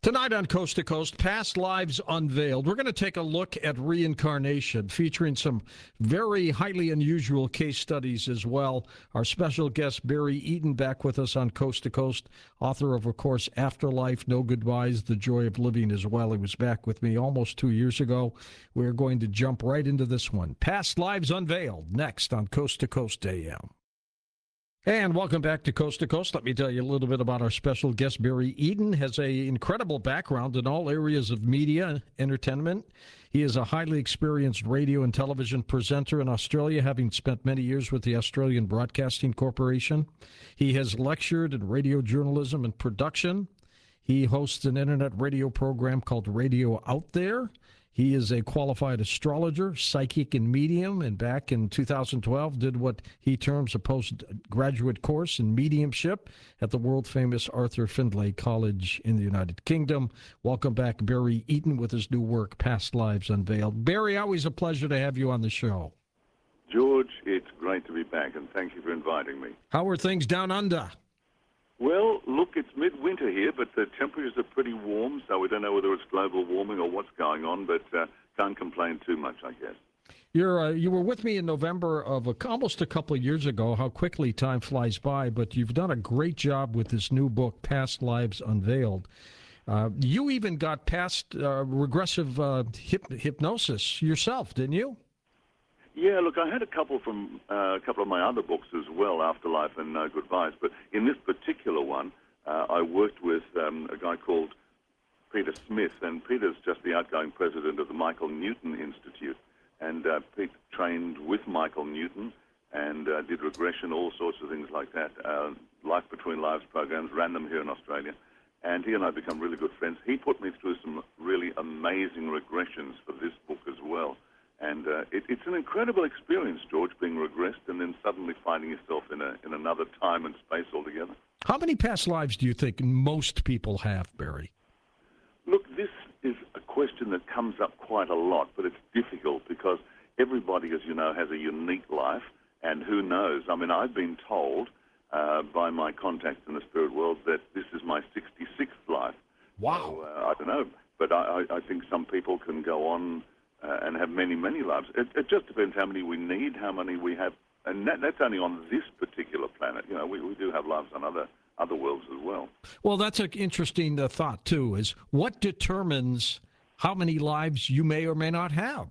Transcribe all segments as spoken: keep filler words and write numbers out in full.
Tonight on Coast to Coast, Past Lives Unveiled. We're going to take a look at reincarnation, featuring some very highly unusual case studies as well. Our special guest, Barry Eaton, back with us on Coast to Coast, author of, of course, Afterlife, No Goodbyes, The Joy of Living as well. He was back with me almost two years ago. We're going to jump right into this one. Past Lives Unveiled, next on Coast to Coast A M. And welcome back to Coast to Coast. Let me tell you a little bit about our special guest. Barry Eaton has an incredible background in all areas of media, entertainment. He is a highly experienced radio and television presenter in Australia, having spent many years with the Australian Broadcasting Corporation. He has lectured in radio journalism and production. He hosts an internet radio program called Radio Out There. He is a qualified astrologer, psychic, and medium, and back in two thousand twelve did what he terms a postgraduate course in mediumship at the world-famous Arthur Findlay College in the United Kingdom. Welcome back, Barry Eaton, with his new work, Past Lives Unveiled. Barry, always a pleasure to have you on the show. George, it's great to be back, and thank you for inviting me. How are things down under? Well, look, it's midwinter here, but the temperatures are pretty warm, so we don't know whether it's global warming or what's going on, but uh, can't complain too much, I guess. You're, uh, you were with me in November of a, almost a couple of years ago. How quickly time flies by, but you've done a great job with this new book, Past Lives Unveiled. Uh, you even got past uh, regressive uh, hip, hypnosis yourself, didn't you? Yeah, look, I had a couple from uh, a couple of my other books as well, Afterlife and No Goodbyes, but in this particular one, uh, I worked with um, a guy called Peter Smith, and Peter's just the outgoing president of the Michael Newton Institute, and uh, Pete trained with Michael Newton and uh, did regression, all sorts of things like that, uh, Life Between Lives programs, ran them here in Australia, and he and I become really good friends. He put me through some really amazing regressions for this book as well. And uh, it, it's an incredible experience, George, being regressed and then suddenly finding yourself in a in another time and space altogether. How many past lives do you think most people have, Barry? Look, this is a question that comes up quite a lot, but it's difficult because everybody, as you know, has a unique life, and who knows? I mean, I've been told uh, by my contacts in the spirit world that this is my sixty-sixth life. Wow. So, uh, I don't know, but I, I think some people can go on Uh, and have many, many lives. It, it just depends how many we need, how many we have, and that, that's only on this particular planet. You know, we, we do have lives on other other worlds as well. Well, that's an interesting uh, thought, too, is what determines how many lives you may or may not have?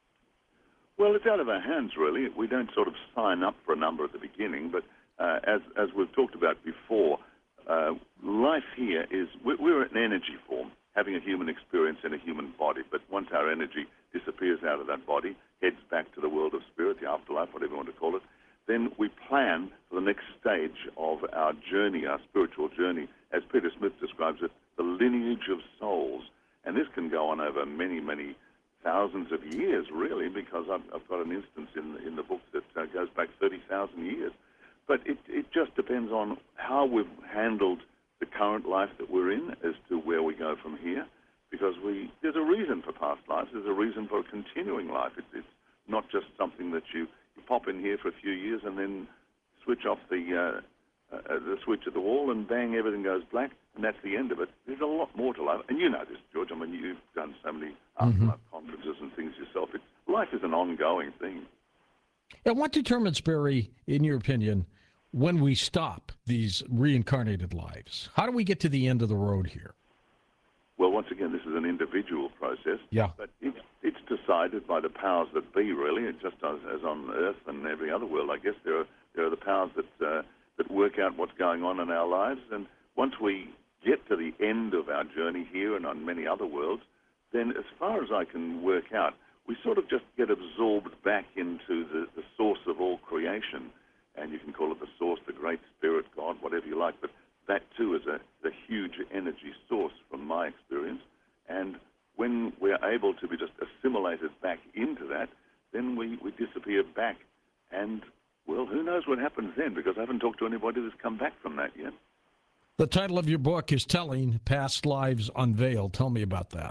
Well, it's out of our hands, really. We don't sort of sign up for a number at the beginning, but uh, as, as we've talked about before, uh, life here is, we're, we're an energy form, having a human experience in a human body, but once our energy disappears out of that body, heads back to the world of spirit, the afterlife, whatever you want to call it, then we plan for the next stage of our journey, our spiritual journey, as Peter Smith describes it, the lineage of souls. And this can go on over many, many thousands of years, really, because I've, I've got an instance in, in the book that uh, goes back thirty thousand years. But it, it just depends on how we've handled the current life that we're in as to where we go from here, because we there's a reason for past lives, there's a reason for a continuing life. It's, it's not just something that you, you pop in here for a few years and then switch off the uh, uh, the switch at the wall and bang, everything goes black, and that's the end of it. There's a lot more to life, and you know this, George. I mean, you've done so many afterlife mm-hmm. conferences and things yourself. It's, life is an ongoing thing. And what determines, Barry, in your opinion, when we stop these reincarnated lives? How do we get to the end of the road here? Well, once again, this is an individual process. Yeah. But it's, it's decided by the powers that be, really. It just as, as on Earth and every other world, I guess there are there are the powers that uh, that work out what's going on in our lives. And once we get to the end of our journey here and on many other worlds, then as far as I can work out, we sort of just get absorbed back into the, the source of all creation. And you can call it the source, the great spirit, God, whatever you like, but that too is a, a huge energy source from my experience. And when we're able to be just assimilated back into that, then we, we disappear back. And, well, who knows what happens then, because I haven't talked to anybody that's come back from that yet. The title of your book is Telling Past Lives Unveiled. Tell me about that.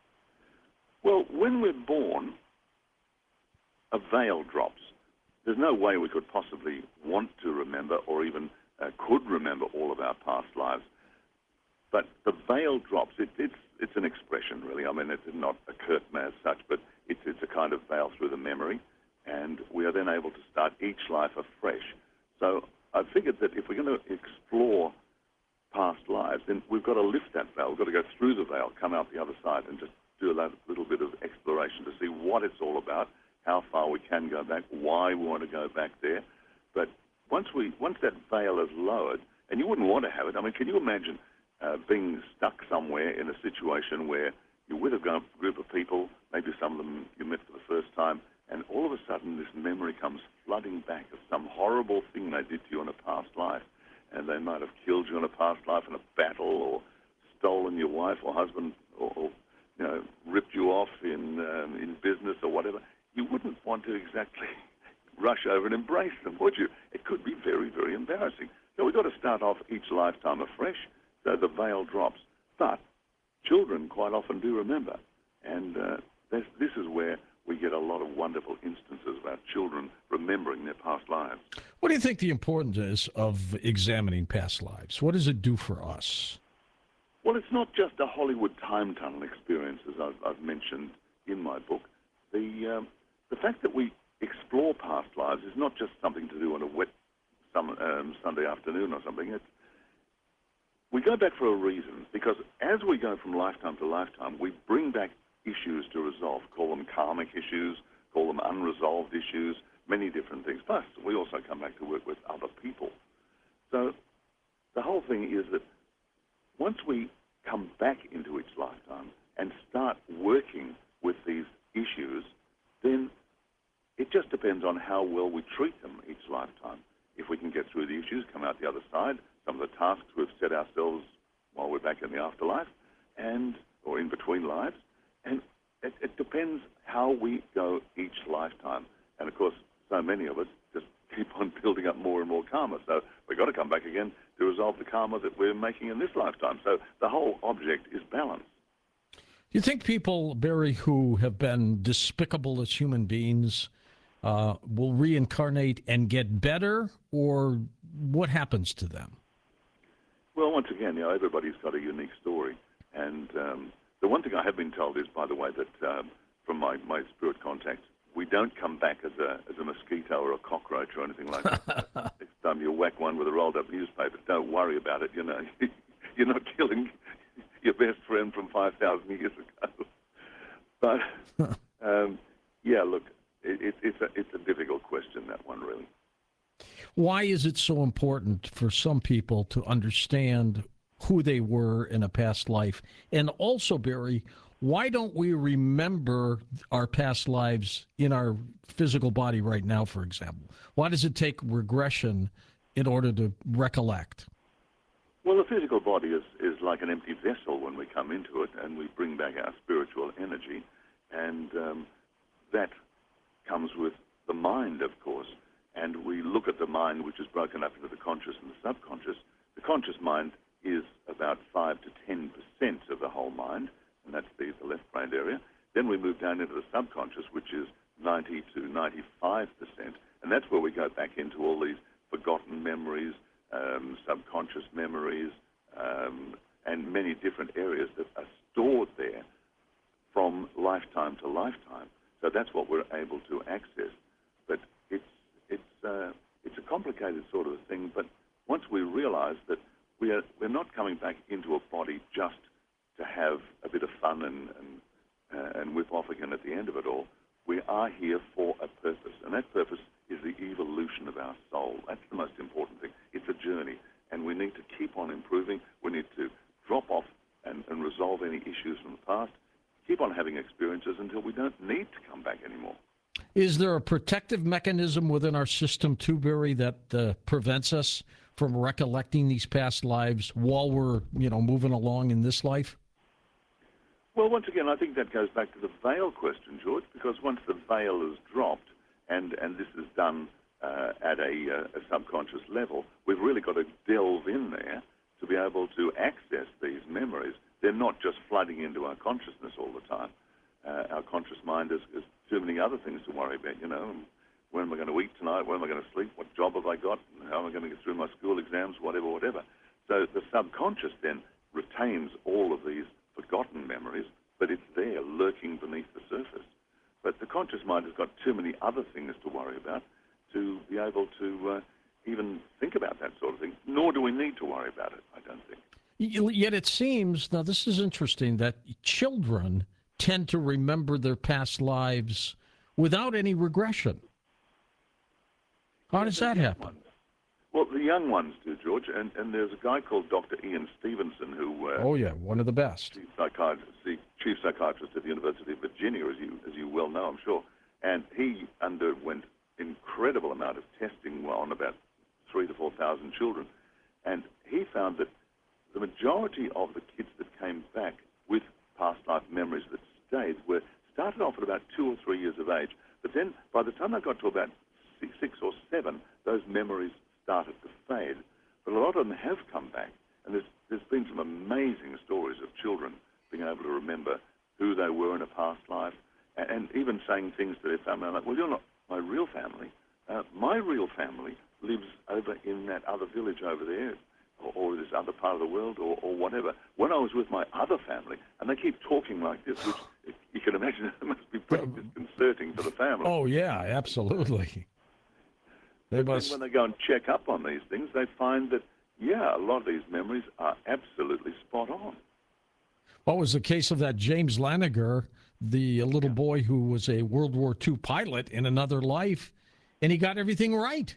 Well, when we're born, a veil drops. There's no way we could possibly want to remember or even uh, could remember all of our past lives. but the veil drops. It, it's it's an expression, really. I mean, it's not a curtain as such, but it's it's a kind of veil through the memory, and we are then able to start each life afresh. So I figured that if we're going to explore past lives, then we've got to lift that veil. We've got to go through the veil, come out the other side, and just do a little bit of exploration to see what it's all about, how far we can go back, why we want to go back there. But once we once that veil is lowered, and you wouldn't want to have it. I mean, can you imagine uh, being stuck somewhere in a situation where you're with a group of people, maybe some of them you met for the first time, and all of a sudden this memory comes flooding back of some horrible thing they did to you in a past life, and they might have killed you in a past life in a battle, or stolen your wife or husband, or, or you know, ripped you off in um, in business or whatever. You wouldn't want to exactly rush over and embrace them, would you? It could be very, very embarrassing. So we've got to start off each lifetime afresh, so the veil drops. But children quite often do remember, and uh, this, this is where we get a lot of wonderful instances about children remembering their past lives. What do you think the importance is of examining past lives? What does it do for us? Well, it's not just a Hollywood time tunnel experience, as I've, I've mentioned in my book. The um, the fact that we explore past lives is not just something to do on a wet summer, um, Sunday afternoon or something. It's, we go back for a reason, because as we go from lifetime to lifetime, we bring back issues to resolve. Call them karmic issues, call them unresolved issues, many different things. Plus, we also come back to work with other people. So the whole thing is that once we come back into each lifetime and start working with these issues, then it just depends on how well we treat them each lifetime. If we can get through the issues, come out the other side, some of the tasks we've set ourselves while we're back in the afterlife, and or in between lives, and it, it depends how we go each lifetime. And of course, so many of us just keep on building up more and more karma. So we've got to come back again to resolve the karma that we're making in this lifetime. So the whole object is balance. Do you think people, Barry, who have been despicable as human beings uh, will reincarnate and get better, or what happens to them? Well, once again, you know, everybody's got a unique story. And um, the one thing I have been told is, by the way, that um, from my, my spirit contacts, we don't come back as a as a mosquito or a cockroach or anything like that. Next time you whack one with a rolled-up newspaper, don't worry about it. You know, you're not killing your best friend from five thousand years ago. But, um, yeah, look, it, it, it's, a, it's a difficult question, that one, really. Why is it so important for some people to understand who they were in a past life? And also, Barry, why don't we remember our past lives in our physical body right now, for example? Why does it take regression in order to recollect? Well, the physical body is, is like an empty vessel when we come into it, and we bring back our spiritual energy, and um, that comes with the mind, of course. And we look at the mind, which is broken up into the conscious and the subconscious. The conscious mind is about five to ten percent of the whole mind, and that's the, the left brain area. Then we move down into the subconscious, which is ninety to ninety-five percent, and that's where we go back into all these forgotten memories, um, subconscious memories, um, and many different areas that are stored there from lifetime to lifetime. So that's what we're able to access. But it's it's uh, it's a complicated sort of thing. But once we realize that we are we're not coming back into a body just to have a bit of fun and and, uh, and whip off again at the end of it all, we are here for a purpose, and that purpose is the evolution of our soul. That's the most important thing. It's a journey, and we need to keep on improving. We need to drop off and, and resolve any issues from the past, keep on having experiences until we don't need to come back anymore. Is there a protective mechanism within our system, too, Barry, that uh, prevents us from recollecting these past lives while we're, you know, moving along in this life? Well, once again, I think that goes back to the veil question, George, because once the veil is dropped, and, and this is done uh, at a, uh, a subconscious level, we've really got to delve in there to be able to access these memories. They're not just flooding into our consciousness all the time. Uh, our conscious mind has, has too many other things to worry about, you know. When am I going to eat tonight? When am I going to sleep? What job have I got? How am I going to get through my school exams? Whatever, whatever. So the subconscious then retains contains all of these forgotten memories, but it's there lurking beneath the surface. But the conscious mind has got too many other things to worry about to be able to uh, even think about that sort of thing, nor do we need to worry about it, I don't think. Yet it seems, now this is interesting, that children tend to remember their past lives without any regression. How does that happen? Ones. Well, the young ones do, George, and, and there's a guy called Doctor Ian Stevenson who... Uh, oh, yeah, one of the best. Chief psychiatrist, the chief psychiatrist at the University of Virginia, as you, as you well know, I'm sure. And he underwent incredible amount of testing on about three to four thousand children. And he found that the majority of the kids that came back with past life memories that stayed were started off at about two or three years of age. But then by the time they got to about six, six or seven, those memories started to fade. But a lot of them have come back. And there's, there's been some amazing stories of children being able to remember who they were in a past life, and, and even saying things to their family like, well, you're not my real family. Uh, my real family lives over in that other village over there, or, or this other part of the world, or, or whatever. When I was with my other family, and they keep talking like this, which you can imagine it must be pretty disconcerting for the family. Oh, yeah, absolutely. They but must... when they go and check up on these things, they find that, yeah, a lot of these memories are absolutely spot on. What was the case of that James Laniger, the little boy who was a World War Two pilot in another life, and he got everything right?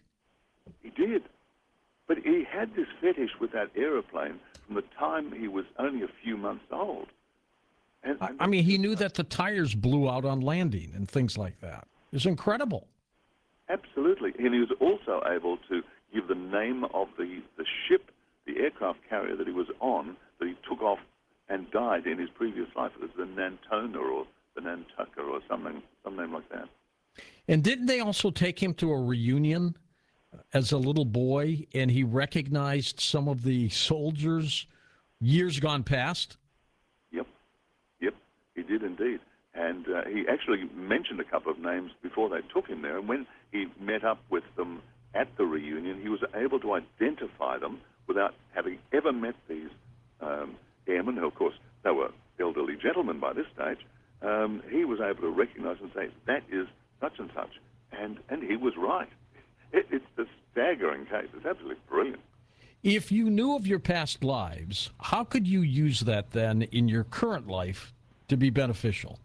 He did. But he had this fetish with that aeroplane from the time he was only a few months old. And, I, and I mean, he knew that the tires blew out on landing and things like that. It was incredible. Absolutely. And he was also able to give the name of the, the ship, the aircraft carrier that he was on, that he took off and died in his previous life. It was the Nantona or the Nantucket or something, some name like that. And didn't they also take him to a reunion as a little boy, and he recognized some of the soldiers years gone past? Yep. Yep, he did indeed. And uh, he actually mentioned a couple of names before they took him there. And when he met up with them at the reunion, he was able to identify them without having ever met these um, airmen, who, of course, they were elderly gentlemen by this stage. Um, he was able to recognize and say, that is such and such. And, and he was right. It, it's a staggering case. It's absolutely brilliant. If you knew of your past lives, how could you use that then in your current life to be beneficial?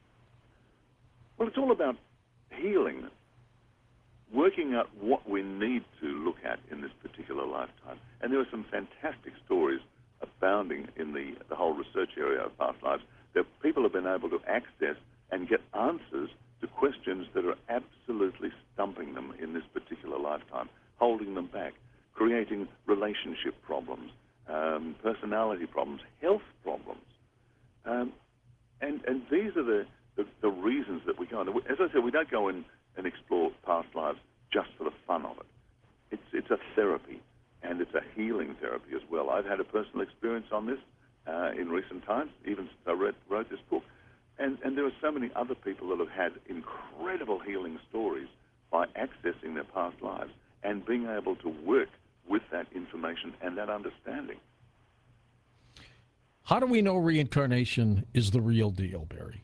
Well, it's all about healing, working out what we need to look at in this particular lifetime. And there are some fantastic stories abounding in the, the whole research area of past lives that people have been able to access and get answers to questions that are absolutely stumping them in this particular lifetime, holding them back, creating relationship problems, um, personality problems, health problems. Um, and, and these are the, the, the reasons that we go on. As I said, we don't go in and explore past lives just for the fun of it. It's, it's a therapy, and it's a healing therapy as well. I've had a personal experience on this uh, in recent times, even since I read, wrote this book. And, and there are so many other people that have had incredible healing stories by accessing their past lives and being able to work with that information and that understanding. How do we know reincarnation is the real deal, Barry?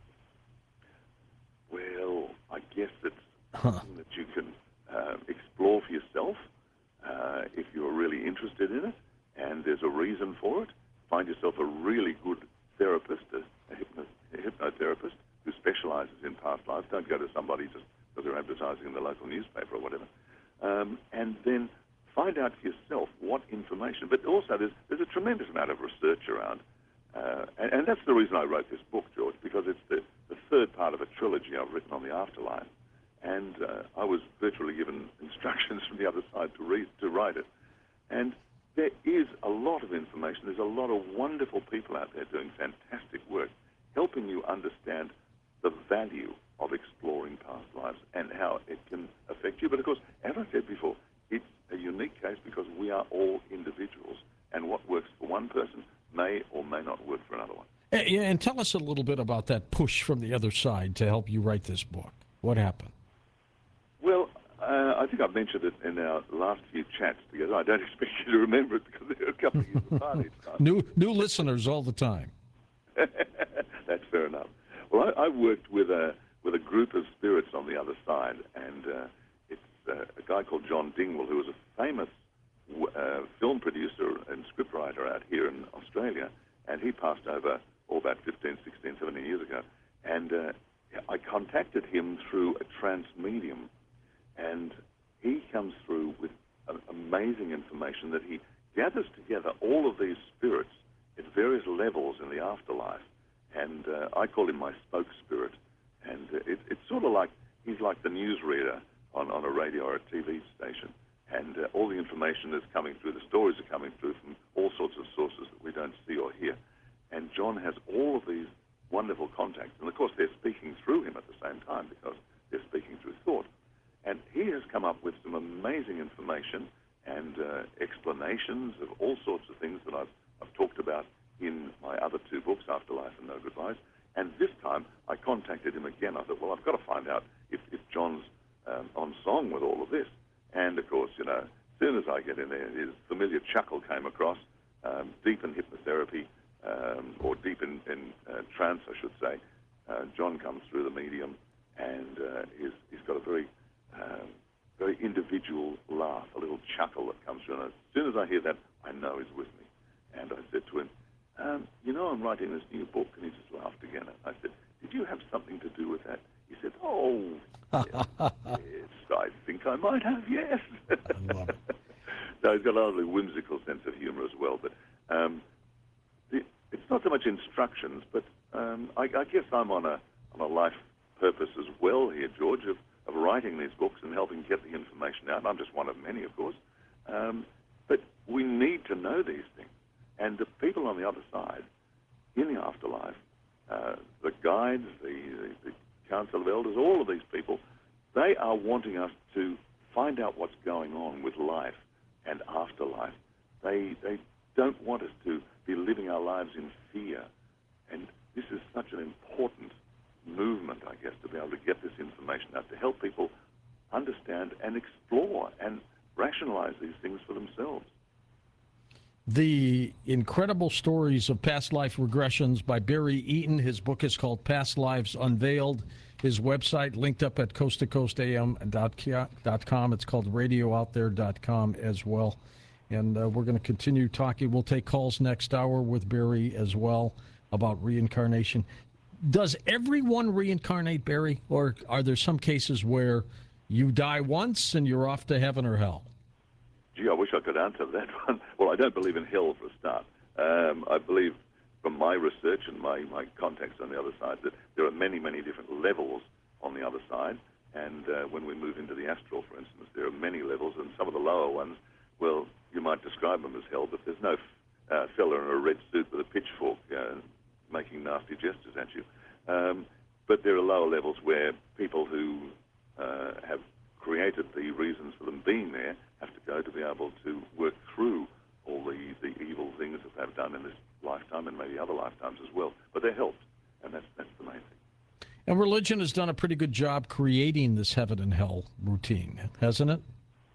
Well, I guess it's huh. something that you can uh, explore for yourself uh, if you're really interested in it, and there's a reason for it. Find yourself a really good therapist, a, a, hypno, a hypnotherapist who specializes in past lives. Don't go to somebody just because they're advertising in the local newspaper or whatever. Um, and then find out for yourself what information. But also there's, there's a tremendous amount of research around. Uh, and, and that's the reason I wrote this book, George, because it's the, the third part of a trilogy I've written on the afterlife. And uh, I was virtually given instructions from the other side to read, to write it. And there is a lot of information. There's a lot of wonderful people out there doing fantastic work, helping you understand the value of exploring past lives and how it can affect you. But of course, as I said before, it's a unique case because we are all individuals, and what works for one person may or may not work for another one. And, and tell us a little bit about that push from the other side to help you write this book. What happened? Well, uh, I think I've mentioned it in our last few chats together. I don't expect you to remember it because they're a couple of years apart each time. New, new listeners all the time. That's fair enough. Well, I, I worked with a with a group of spirits on the other side, and uh, it's uh, a guy called John Dingwall, who was a famous uh, film producer and scriptwriter out here in Australia, and he passed over all about fifteen, sixteen, seventeen years ago. And uh, I contacted him through a trance medium, and he comes through with amazing information that he gathers together all of these spirits at various levels in the afterlife. And uh, I call him my spoke spirit. And uh, it, it's sort of like he's like the newsreader on, on a radio or a T V station. And uh, all the information is coming through, the stories are coming through from all sorts of sources that we don't see or hear. And John has all of these wonderful contacts. And of course, they're speaking through him at the same time because they're speaking through thought. And he has come up with some amazing information and uh, explanations of all sorts of things that I've, I've talked about in my other two books, Afterlife and No Goodbyes. And this time, I contacted him again. I thought, well, I've got to find out if, if John's um, on song with all of this. And, of course, you know, as soon as I get in there, his familiar chuckle came across, um, deep in hypnotherapy, um, or deep in, in uh, trance, I should say. Uh, John comes through the medium, and uh, he's, he's got a very, um, very individual laugh, a little chuckle that comes through. And as soon as I hear that, I know he's with me. And I said to him, um, you know, I'm writing this new book, and he just laughed again. I said, did you have something to do with that? He said, oh, yes, yes, I think I might have, yes. I love it. So he's got a lovely whimsical sense of humor as well. But um, the, it's not so much instructions, but um, I, I guess I'm on a on a life purpose as well here, George, of, of writing these books and helping get the information out. And I'm just one of many, of course. Um, but we need to know these things. And the people on the other side, in the afterlife, uh, the guides, the, the, the Council of Elders, all of these people, they are wanting us to find out what's going on with life and afterlife. They, they don't want us to be living our lives in fear. And this is such an important movement, I guess, to be able to get this information out, to help people understand and explore and rationalize these things for themselves. The incredible stories of past life regressions by Barry Eaton. His book is called Past Lives Unveiled. His website linked up at coast to coast a m dot com. It's called radio out there dot com as well. And uh, we're going to continue talking. We'll take calls next hour with Barry as well about reincarnation. Does everyone reincarnate, Barry? Or are there some cases where you die once and you're off to heaven or hell? Gee, I wish I could answer that one. Well, I don't believe in hell for a start. Um, I believe from my research and my, my contacts on the other side that there are many, many different levels on the other side. And uh, when we move into the astral, for instance, there are many levels, and some of the lower ones, well, you might describe them as hell, but there's no uh, fella in a red suit with a pitchfork uh, making nasty gestures at you. Um, but there are lower levels where people who uh, have created the reasons for them being there have to go to be able to work through all the, the evil things that they've done in this lifetime and maybe other lifetimes as well. But they're helped, and that's, that's the main thing. And religion has done a pretty good job creating this heaven and hell routine, hasn't it?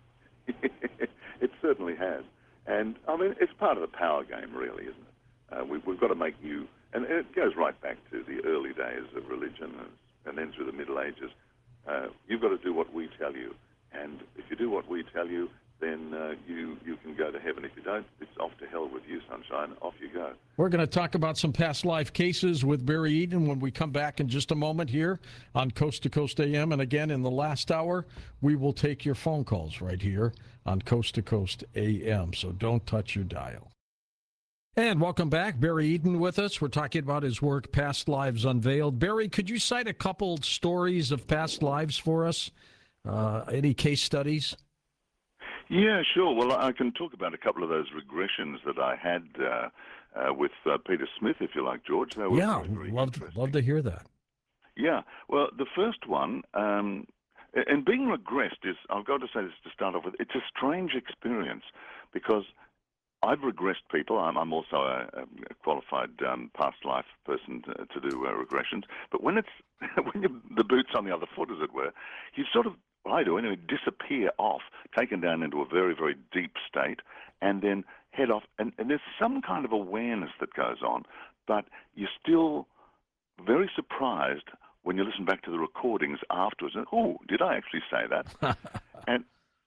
It certainly has. And, I mean, it's part of the power game, really, isn't it? Uh, we, we've got to make you, and it goes right back to the early days of religion and, and then through the Middle Ages. Uh, you've got to do what we tell you. And if you do what we tell you, then uh, you, you can go to heaven. If you don't, it's off to hell with you, sunshine. Off you go. We're going to talk about some past life cases with Barry Eaton when we come back in just a moment here on Coast to Coast A M. And again, in the last hour, we will take your phone calls right here on Coast to Coast A M. So don't touch your dial. And welcome back. Barry Eaton with us. We're talking about his work, Past Lives Unveiled. Barry, could you cite a couple stories of past lives for us? Uh, any case studies? Yeah, sure. Well, I can talk about a couple of those regressions that I had uh, uh, with uh, Peter Smith, if you like, George. They were yeah, very, very love, love to hear that. Yeah. Well, the first one, um, and being regressed is, I've got to say this to start off with, it's a strange experience because I've regressed people. I'm, I'm also a, a qualified um, past life person to, to do uh, regressions. But when it's when you, the boot's on the other foot, as it were, you sort of well, I do anyway, disappear off, taken down into a very, very deep state, and then head off. And, and there's some kind of awareness that goes on, but you're still very surprised when you listen back to the recordings afterwards. And, oh, did I actually say that? And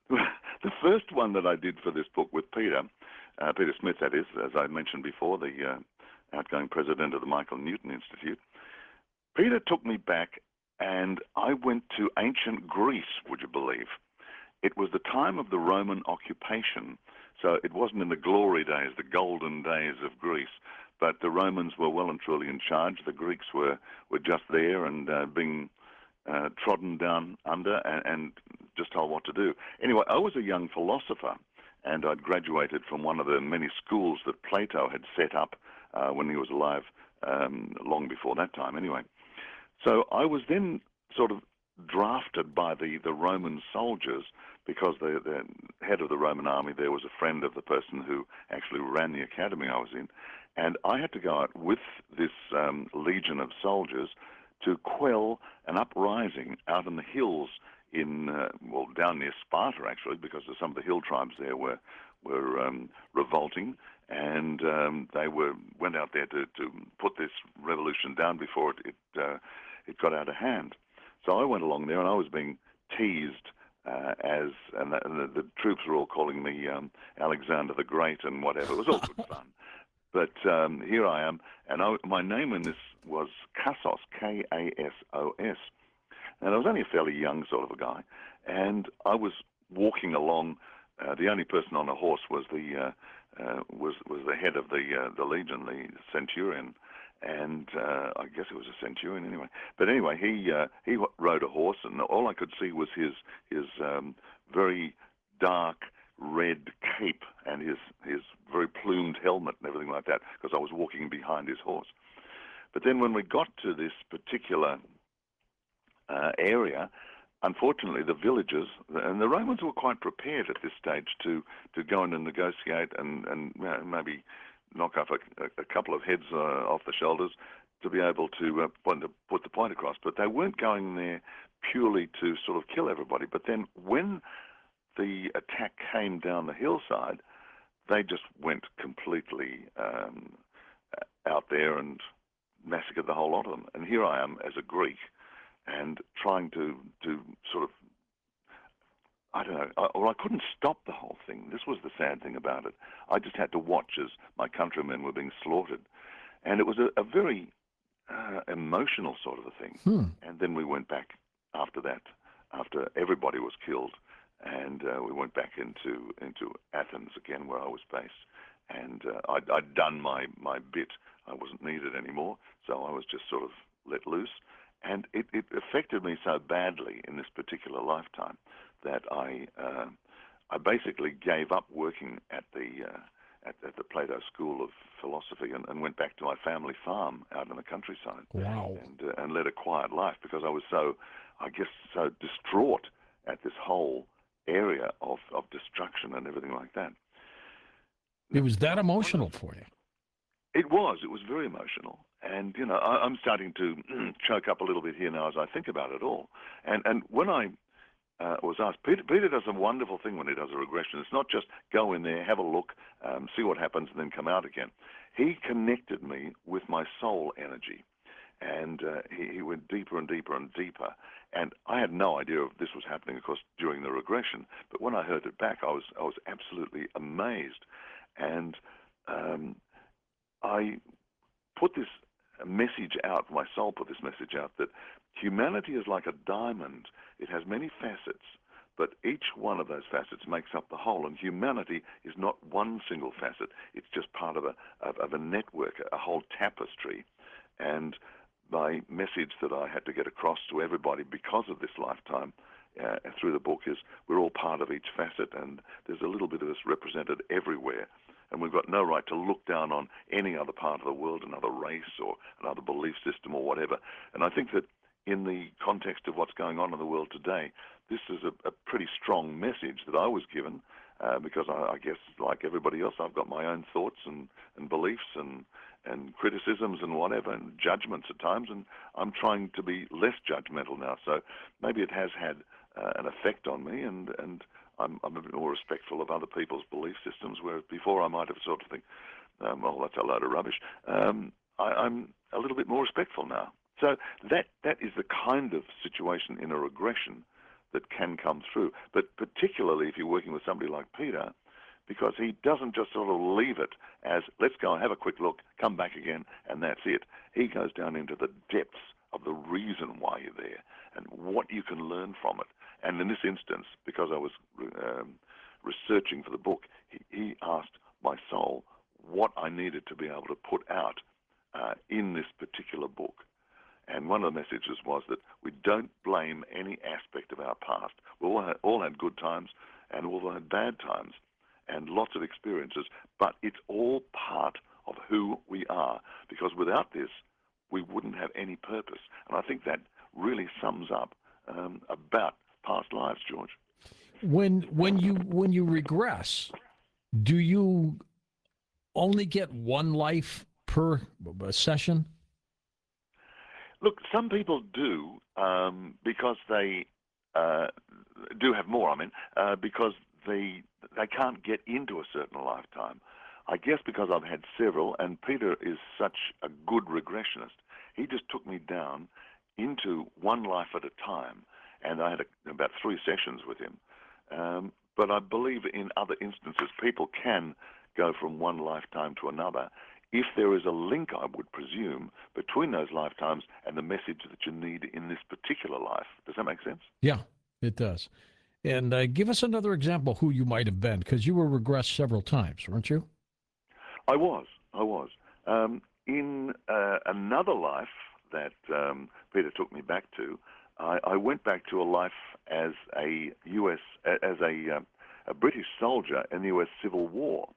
the first one that I did for this book with Peter, uh, Peter Smith, that is, as I mentioned before, the uh, outgoing president of the Michael Newton Institute, Peter took me back and I went to ancient Greece, would you believe? It was the time of the Roman occupation, so it wasn't in the glory days, the golden days of Greece, but the Romans were well and truly in charge. The Greeks were, were just there and uh, being uh, trodden down under and, and just told what to do. Anyway, I was a young philosopher, and I'd graduated from one of the many schools that Plato had set up uh, when he was alive, um, long before that time anyway. So I was then sort of drafted by the, the Roman soldiers because the, the head of the Roman army there was a friend of the person who actually ran the academy I was in. And I had to go out with this um, legion of soldiers to quell an uprising out in the hills in, uh, well, down near Sparta, actually, because some of the hill tribes there were were um, revolting, and um, they were went out there to, to put this revolution down before it it, uh, it got out of hand. So I went along there, and I was being teased uh, as, and, the, and the, the troops were all calling me um, Alexander the Great and whatever. It was all good fun. But um, here I am, and I, my name in this was Kassos, K A S O S. And I was only a fairly young sort of a guy, and I was walking along. Uh, the only person on a horse was the uh, uh, was was the head of the uh, the legion, the centurion, and uh, I guess it was a centurion anyway. But anyway, he uh, he rode a horse, and all I could see was his his um, very dark red cape and his his very plumed helmet and everything like that, because I was walking behind his horse. But then when we got to this particular uh, area, unfortunately, the villagers, and the Romans were quite prepared at this stage to, to go in and negotiate and, and you know, maybe knock off a, a couple of heads uh, off the shoulders to be able to uh, put, the, put the point across. But they weren't going there purely to sort of kill everybody. But then when the attack came down the hillside, they just went completely um, out there and massacred the whole lot of them. And here I am as a Greek, and trying to, to sort of, I don't know, I, well, I couldn't stop the whole thing. This was the sad thing about it. I just had to watch as my countrymen were being slaughtered. And it was a, a very uh, emotional sort of a thing. Hmm. And then we went back after that, after everybody was killed, and uh, we went back into, into Athens again, where I was based. And uh, I'd, I'd done my, my bit. I wasn't needed anymore, so I was just sort of let loose. And it, it affected me so badly in this particular lifetime that I uh, I basically gave up working at the uh, at, at the Plato School of Philosophy and, and went back to my family farm out in the countryside. Wow. And uh, and led a quiet life because I was so, I guess, so distraught at this whole area of, of destruction and everything like that. It was that emotional for you. It was. It was very emotional. And, you know, I, I'm starting to choke up a little bit here now as I think about it all. And and when I uh, was asked, Peter, Peter does a wonderful thing when he does a regression. It's not just go in there, have a look, um, see what happens, and then come out again. He connected me with my soul energy. And uh, he, he went deeper and deeper and deeper. And I had no idea if this was happening, of course, during the regression. But when I heard it back, I was I was absolutely amazed. And um, I put this message out, my soul put this message out, that humanity is like a diamond. It has many facets, but each one of those facets makes up the whole. And humanity is not one single facet. It's just part of a, of, of a network, a whole tapestry. And my message that I had to get across to everybody because of this lifetime uh, through the book is we're all part of each facet, and there's a little bit of us represented everywhere. And we've got no right to look down on any other part of the world, another race or another belief system or whatever. And I think that in the context of what's going on in the world today, this is a, a pretty strong message that I was given uh, because I, I guess, like everybody else, I've got my own thoughts and, and beliefs and, and criticisms and whatever, and judgments at times, and I'm trying to be less judgmental now. So maybe it has had uh, an effect on me, and, and I'm, I'm a bit more respectful of other people's belief systems, whereas before I might have sort of think, um, well, that's a load of rubbish. Um, I, I'm a little bit more respectful now. So that that is the kind of situation in a regression that can come through. But particularly if you're working with somebody like Peter, because he doesn't just sort of leave it as, let's go and have a quick look, come back again, and that's it. He goes down into the depths of the reason why you're there and what you can learn from it. And in this instance, because I was um, researching for the book, he, he asked my soul what I needed to be able to put out uh, in this particular book. And one of the messages was that we don't blame any aspect of our past. We all had, all had good times and all had bad times and lots of experiences, but it's all part of who we are, because without this, we wouldn't have any purpose. And I think that really sums up um, about past lives, George. When when you when you regress, do you only get one life per session? Look, some people do um, because they uh, do have more. I mean, uh, because they they can't get into a certain lifetime. I guess because I've had several, and Peter is such a good regressionist. He just took me down into one life at a time, and I had a, about three sessions with him. Um, but I believe in other instances, people can go from one lifetime to another if there is a link, I would presume, between those lifetimes and the message that you need in this particular life. Does that make sense? Yeah, it does. And uh, give us another example who you might have been, because you were regressed several times, weren't you? I was. I was. Um, in uh, another life that um, Peter took me back to, I, I went back to a life as a U S as a, uh, a British soldier in the U S Civil War.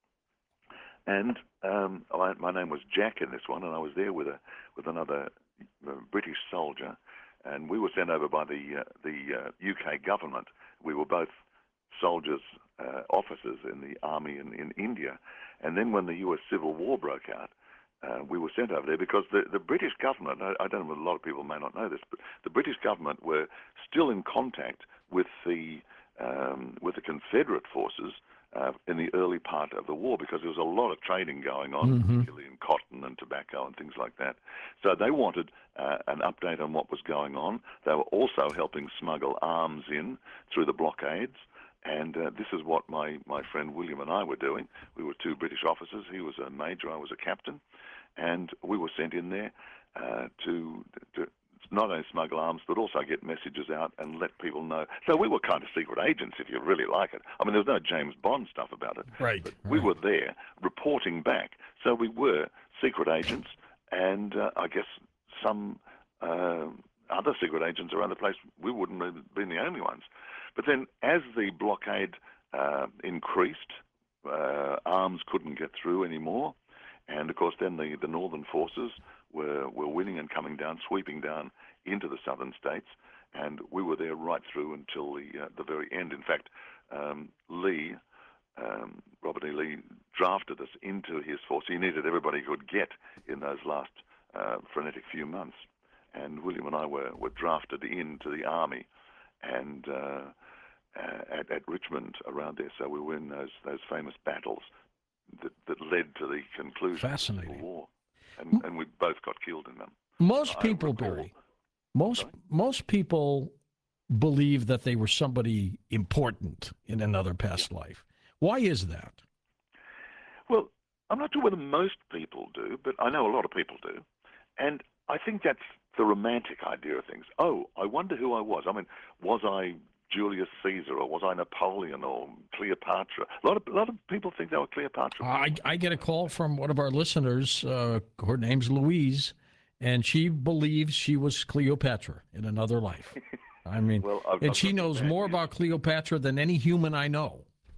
And um, I, my name was Jack in this one, and I was there with a with another uh, British soldier, and we were sent over by the uh, the uh, U K government. We were both soldiers, uh, officers in the army in, in India, and then when the U S Civil War broke out, uh, we were sent over there because the, the British government, I, I don't know, a lot of people may not know this, but the British government were still in contact with the um, with the Confederate forces Uh, in the early part of the war, because there was a lot of trading going on, mm-hmm. particularly in cotton and tobacco and things like that. So they wanted uh, an update on what was going on. They were also helping smuggle arms in through the blockades. And uh, this is what my, my friend William and I were doing. We were two British officers. He was a major, I was a captain. And we were sent in there uh, to, to not only smuggle arms, but also get messages out and let people know. So we were kind of secret agents, if you really like it. I mean, there was no James Bond stuff about it. Right. But right. we were there reporting back. So we were secret agents, and uh, I guess some uh, other secret agents around the place, we wouldn't have been the only ones. But then as the blockade uh, increased, uh, arms couldn't get through anymore. And, of course, then the, the northern forces were, were winning and coming down, sweeping down into the southern states, and we were there right through until the uh, the very end. In fact, um, Lee, um, Robert E. Lee, drafted us into his force. He needed everybody he could get in those last uh, frenetic few months. And William and I were, were drafted into the army and uh, uh, at, at Richmond around there. So we were in those, those famous battles that, that led to the conclusion of the Civil War. And, and we both got killed in them. Most people, Barry, most Sorry? most people believe that they were somebody important in another past yeah. life. Why is that? Well, I'm not sure whether most people do, but I know a lot of people do. And I think that's the romantic idea of things. Oh, I wonder who I was. I mean, was I Julius Caesar, or was I Napoleon, or Cleopatra? A lot of a lot of people think they were Cleopatra. I, I get a call from one of our listeners. Uh, her name's Louise, and she believes she was Cleopatra in another life. I mean, well, I've, and I've she knows more about Cleopatra than any human I know.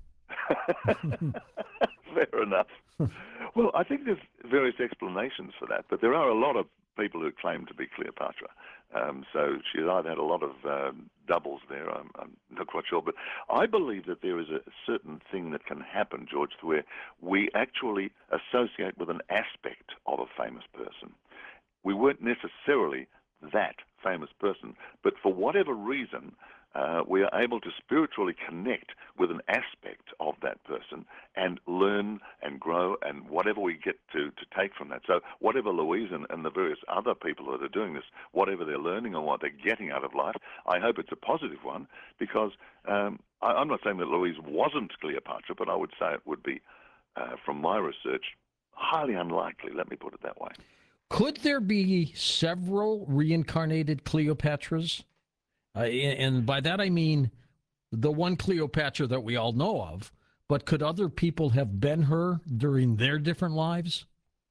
Fair enough. Well, I think there's various explanations for that, but there are a lot of people who claim to be Cleopatra. Um, so she's either had a lot of um, doubles there, I'm, I'm not quite sure. But I believe that there is a certain thing that can happen, George, where we actually associate with an aspect of a famous person. We weren't necessarily that famous person, but for whatever reason, uh, we are able to spiritually connect with an aspect of that person and learn and grow and whatever we get to, to take from that. So whatever Louise and, and the various other people that are doing this, whatever they're learning and what they're getting out of life, I hope it's a positive one, because um, I, I'm not saying that Louise wasn't Cleopatra, but I would say it would be, uh, from my research, highly unlikely, let me put it that way. Could there be several reincarnated Cleopatras? Uh, and by that I mean the one Cleopatra that we all know of, but could other people have been her during their different lives?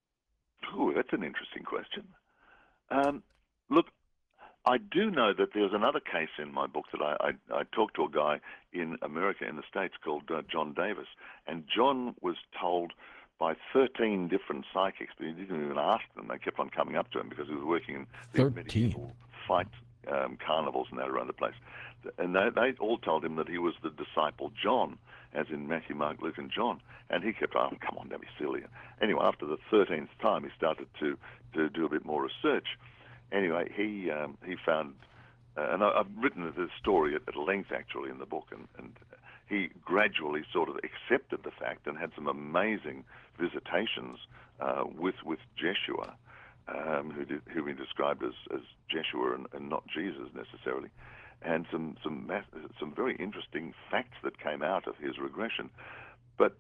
Ooh, that's an interesting question. Um, look, I do know that there's another case in my book that I, I, I talked to a guy in America, in the States, called uh, John Davis, and John was told by thirteen different psychics, but he didn't even ask them. They kept on coming up to him because he was working in these medieval fight um, carnivals and that around the place. And they, they all told him that he was the disciple John, as in Matthew, Mark, Luke, and John. And he kept asking, come on, don't be silly. Anyway, after the thirteenth time, he started to, to do a bit more research. Anyway, he um, he found, uh, and I, I've written the story at, at length, actually, in the book, and, and he gradually sort of accepted the fact and had some amazing visitations uh, with with Jeshua, um, who, did, who he described as, as Jeshua and, and not Jesus necessarily, and some some mass, some very interesting facts that came out of his regression. But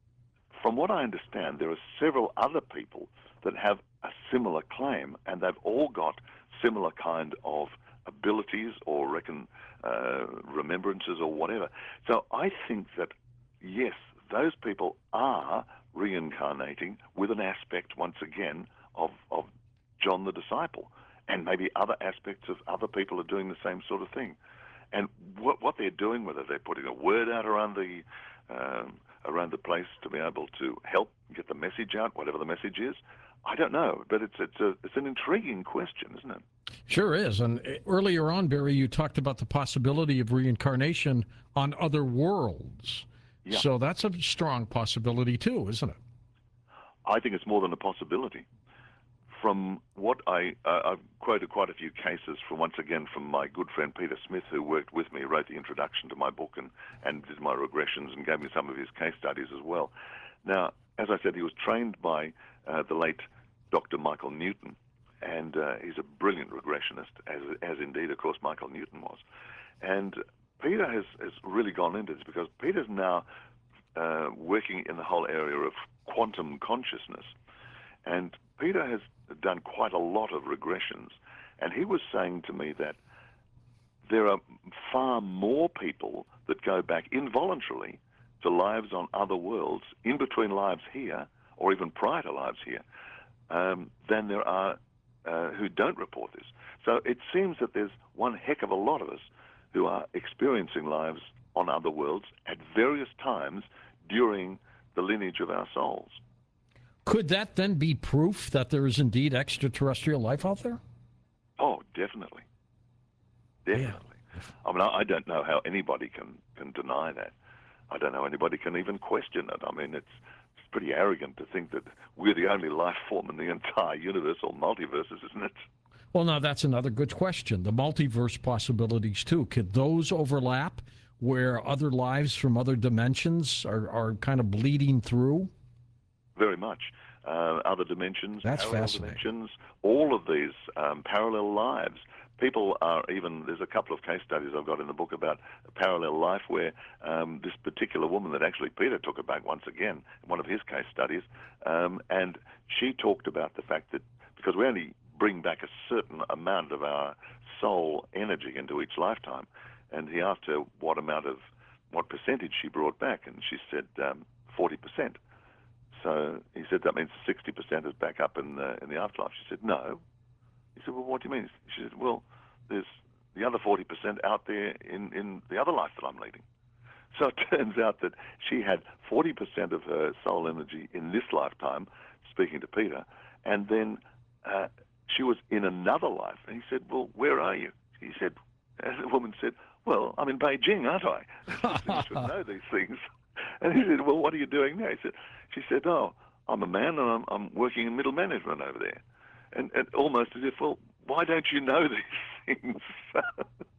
from what I understand, there are several other people that have a similar claim, and they've all got similar kind of abilities or reckon uh, remembrances or whatever. So I think that, yes, those people are reincarnating with an aspect, once again, of, of John the disciple, and maybe other aspects of other people are doing the same sort of thing. And what, what they're doing, whether they're putting a word out around the um, around the place to be able to help get the message out, whatever the message is, I don't know, but it's it's a it's an intriguing question, isn't it? Sure is. And earlier on, Barry, you talked about the possibility of reincarnation on other worlds. Yeah. So that's a strong possibility too, isn't it? I think it's more than a possibility. From what I uh, I've quoted quite a few cases from, once again, from my good friend Peter Smith, who worked with me, wrote the introduction to my book and, and did my regressions and gave me some of his case studies as well. Now, as I said, he was trained by uh, the late Doctor Michael Newton, and uh, he's a brilliant regressionist, as, as indeed, of course, Michael Newton was. And Peter has, has really gone into this because Peter's now uh, working in the whole area of quantum consciousness. And Peter has done quite a lot of regressions, and he was saying to me that there are far more people that go back involuntarily to lives on other worlds, in between lives here, or even prior to lives here, um, than there are uh, who don't report this. So it seems that there's one heck of a lot of us who are experiencing lives on other worlds at various times during the lineage of our souls. Could that then be proof that there is indeed extraterrestrial life out there? Oh, definitely. Definitely. Yeah. I mean, I don't know how anybody can, can deny that. I don't know anybody can even question it. I mean, it's, it's pretty arrogant to think that we're the only life form in the entire universe or multiverses, isn't it? Well, now, that's another good question. The multiverse possibilities, too. Could those overlap where other lives from other dimensions are, are kind of bleeding through? Very much. Uh, other dimensions, That's parallel fascinating. dimensions, all of these um, parallel lives. People are even, there's a couple of case studies I've got in the book about a parallel life where um, this particular woman that actually Peter took her back once again, in one of his case studies, um, and she talked about the fact that because we only bring back a certain amount of our soul energy into each lifetime, and he asked her what amount of, what percentage she brought back, and she said um, forty percent. So he said that means sixty percent is back up in the, in the afterlife. She said, no. He said, well, what do you mean? She said, well, there's the other forty percent out there in, in the other life that I'm leading. So it turns out that she had forty percent of her soul energy in this lifetime, speaking to Peter, and then uh, she was in another life. And he said, well, where are you? He said, and the woman said, well, I'm in Beijing, aren't I? You should know these things. And he said, well, what are you doing now? He said, she said, oh, I'm a man and I'm, I'm working in middle management over there. And, and almost as if, well, why don't you know these things?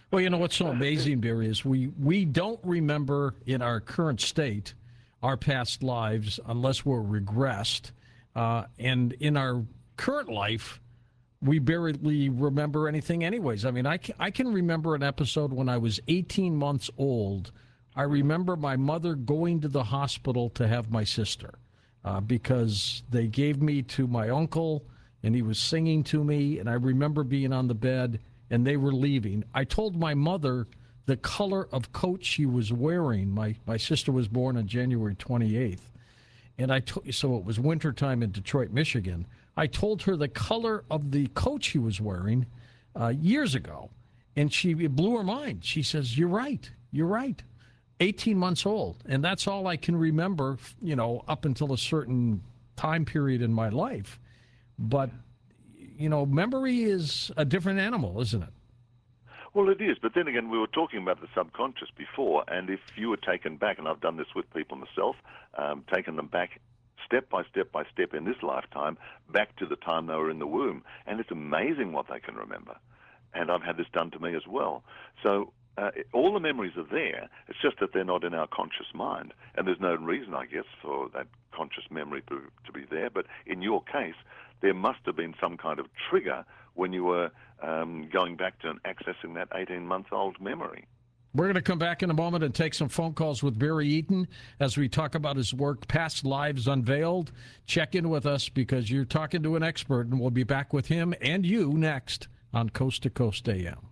Well, you know what's so amazing, Barry, is we, we don't remember in our current state our past lives unless we're regressed. Uh, and in our current life, we barely remember anything anyways. I mean, I can, I can remember an episode when I was eighteen months old. I remember my mother going to the hospital to have my sister uh, because they gave me to my uncle, and he was singing to me, and I remember being on the bed, and they were leaving. I told my mother the color of coat she was wearing. My, my sister was born on January twenty-eighth, and I to, so it was wintertime in Detroit, Michigan. I told her the color of the coat she was wearing uh, years ago, and she it blew her mind. She says, "You're right. You're right." eighteen months old, and that's all I can remember, you know, up until a certain time period in my life. But, you know, memory is a different animal, isn't it? Well, it is, but then again, we were talking about the subconscious before, and if you were taken back, and I've done this with people myself, um, taken them back step by step by step in this lifetime, back to the time they were in the womb, and it's amazing what they can remember. And I've had this done to me as well. So uh, all the memories are there, it's just that they're not in our conscious mind, and there's no reason, I guess, for that conscious memory to, to be there, but in your case, there must have been some kind of trigger when you were um, going back to and accessing that eighteen-month-old memory. We're going to come back in a moment and take some phone calls with Barry Eaton as we talk about his work, Past Lives Unveiled. Check in with us because you're talking to an expert, and we'll be back with him and you next on Coast to Coast A M.